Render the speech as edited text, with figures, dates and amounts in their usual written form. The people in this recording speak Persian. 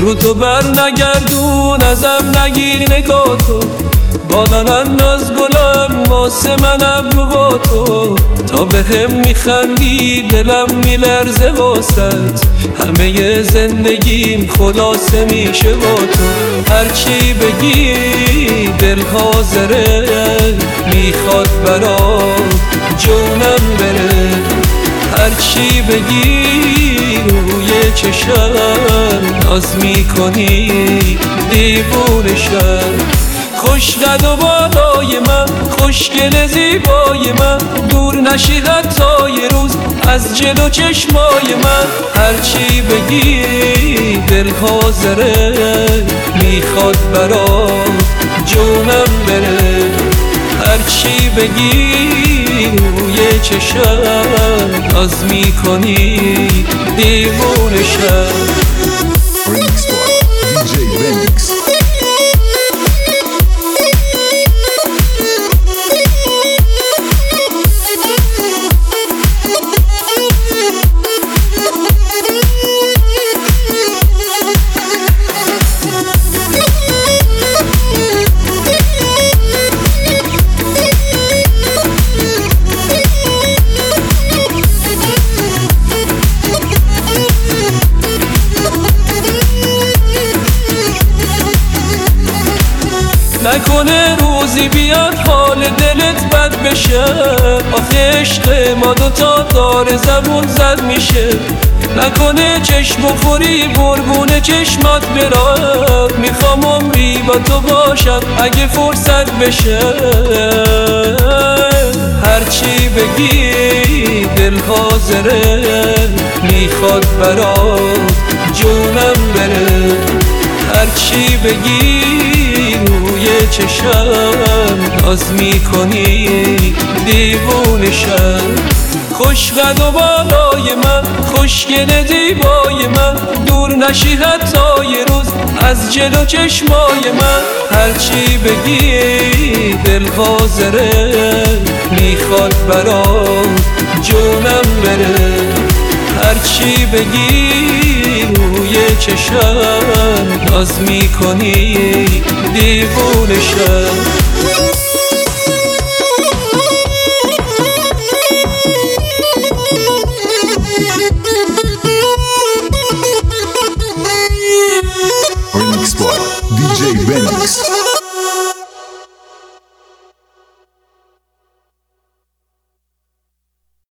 رو تو بر نگردون، ازم نگیر نگاه تو. بادنن از گلم واسه من ابرو با تو. تا به هم میخندی دلم میلرزه واسط، همه زندگیم خلاصه میشه با تو. هرچی بگی دل حاضره، میخواد برات جونم بره. هرچی بگی روی چشم ناز میکنی دیوونشم. خوشقد و بالای من، خوشگل زیبای من، دور نشی حتی یه روز از جلو چشمای من. هرچی بگی دل حاضره، میخواد برات جونم بره. هرچی بگی روی چشم ناز میکنی دیوونشم. نکنه روزی بیاد حال دلت بد بشه، آخه عشق ما دوتا داره زبون زد میشه. نکنه چشم بخوری قربون چشمات برم، میخوام عمری با تو باشم اگه فرصت بشه. هرچی بگی دل حاضره، میخواد برات جونم بره. هرچی بگی روی چشم ناز میکنی دیوونشم. خوشقد و بالای من، خوشگل زیبای من، دور نشی حتی یه روز از جلو چشمای من. هرچی بگی دل حاضره، میخواد برات جونم بره. هرچی بگی روی چشم ناز میکنی دیوونشم.